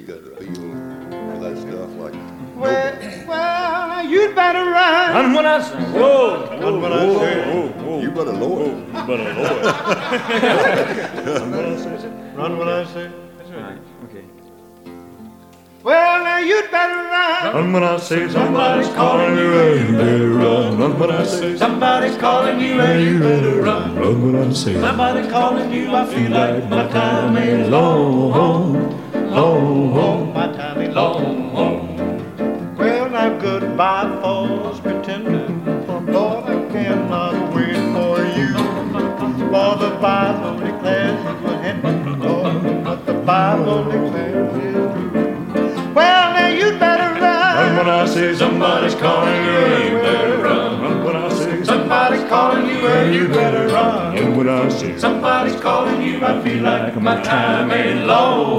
got to feel for that stuff like Well, you'd better run. Run when I say. Whoa, run when I say. You better lower. You better lower. Run when I say. Run when I say. That's right. Okay. Well, now you'd better run. Run when I say somebody's calling you, you better run. Run when I say somebody's calling you, you better run. Run when I say somebody's calling you. I feel like my time ain't long, long. My time ain't Long. Well, now goodbye, false pretender. Lord, I cannot wait for you. For the Bible declares you will have me, Lord, but the Bible declares it's true. Well, now you'd better run. Run when I say somebody's calling you, you better run. Run when I say Somebody's calling you, and you better run. Run when I say Somebody's calling you, I feel like my time ain't long.